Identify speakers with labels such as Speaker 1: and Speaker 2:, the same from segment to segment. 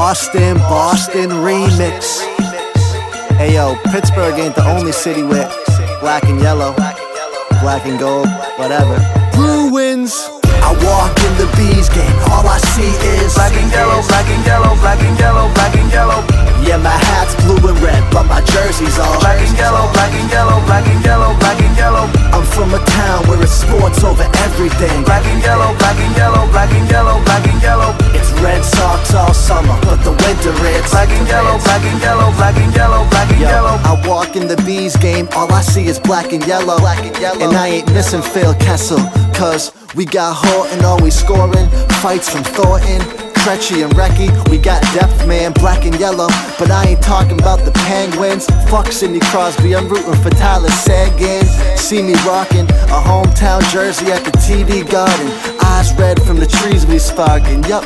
Speaker 1: Boston remix. Hey yo, Pittsburgh ain't the only city with black and yellow, black and gold, whatever. Bruins. I walk in the Bees game, all I see is
Speaker 2: black and yellow, black and yellow, black and yellow, black and yellow.
Speaker 1: Yeah, my hat's blue and red, but my jersey's all
Speaker 2: black and yellow, black and yellow, black and yellow, black and yellow.
Speaker 1: I'm from a town where it's sports over everything.
Speaker 2: Black and yellow, black and yellow, black and yellow, black and yellow.
Speaker 1: It's Red Sox all summer, but the winter it's
Speaker 2: black and yellow, black and yellow, black and yellow, black and yellow.
Speaker 1: I walk in the Bees game, all I see is black and yellow, and I ain't missing Phil Kessel, cause we got Horton always scoring, fights from Thornton, Krejci and Recchi. We got depth, man, black and yellow, but I ain't talking about the Penguins. Fuck Sidney Crosby, I'm rooting for Tyler Seguin. See me rocking a hometown jersey at the TD Garden, eyes red from the trees we sparking. Yup,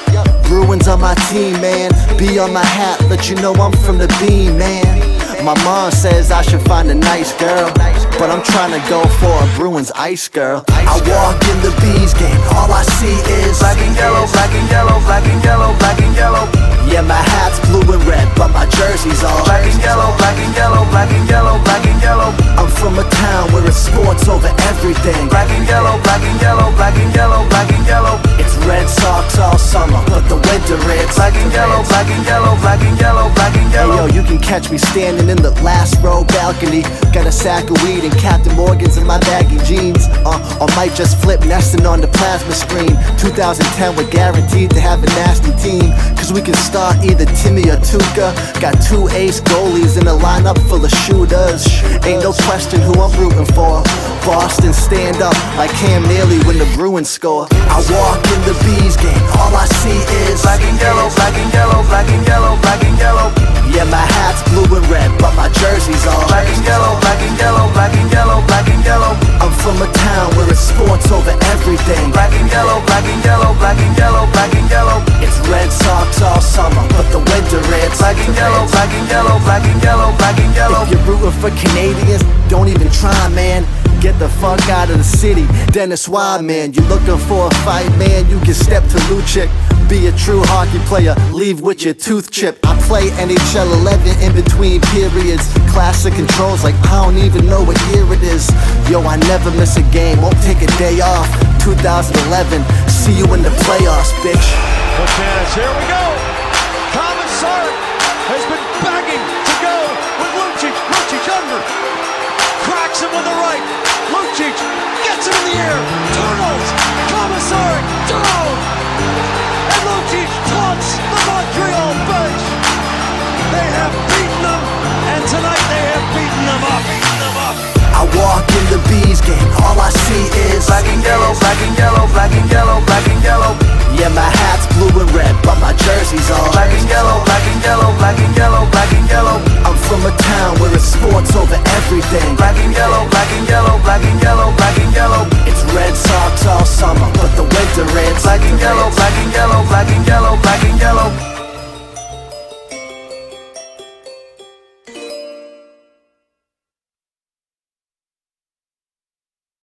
Speaker 1: Bruins on my team, man. B on my hat, let you know I'm from the beam, man. My mom says I should find a nice girl, but I'm trying to go for a Bruins ice girl. I walk in the Bees game, all I see is
Speaker 2: black and yellow, black and yellow, black and yellow, black and yellow.
Speaker 1: Yeah, my hat's blue and red, but my jersey's all
Speaker 2: black and yellow, black and yellow, black and yellow, black and yellow.
Speaker 1: I'm from a town where it's sports over everything.
Speaker 2: Black and yellow, black and yellow, black and yellow, black and yellow.
Speaker 1: It's Red Sox all summer, but the winter it's
Speaker 2: black and yellow, black and yellow, black and yellow, black and yellow.
Speaker 1: Hey yo, you can catch me standing in the last row balcony. Got a sack of weed and Captain Morgan's in my baggy jeans. Or might just flip nesting on the plasma screen. 2010 we're guaranteed to have a nasty team, cause we can start either Timmy or Tuca. Got two ace goalies in a lineup full of shooters. Ain't no question who I'm rooting for. Boston stand up like Cam Neely when the Bruins score. I walk in the Bees game, all I see is
Speaker 2: black and yellow, black and yellow, black and yellow, black and yellow.
Speaker 1: Yeah, my hat's blue and red, but my jersey's all
Speaker 2: black and yellow, black and yellow, black and yellow, black and yellow.
Speaker 1: I'm from a town where it's sports over everything.
Speaker 2: Black and yellow, black and yellow, black and yellow, black and yellow.
Speaker 1: It's Red Sox all summer, but the winter it's
Speaker 2: black and yellow, black and yellow, black and yellow, black and yellow.
Speaker 1: If you're rooting for Canadians, don't even try, man. Get the fuck out of the city, Dennis Wideman. You looking for a fight, man, you can step to Lucic. Be a true hockey player, leave with your tooth chipped. I play NHL 11 in between periods. Classic controls like I don't even know what year it is. Yo, I never miss a game, won't take a day off. 2011, see you in the playoffs, bitch.
Speaker 3: Buchanan, here we go. Commissar has been begging to go with Lucic. Lucic under. Cracks him with the right. Lucic gets him in the air. Tunnels. Commissar down. And Lucic taunts the Montreal bench. They have beaten them, and tonight they have beaten them up.
Speaker 1: I walk in the Bees game,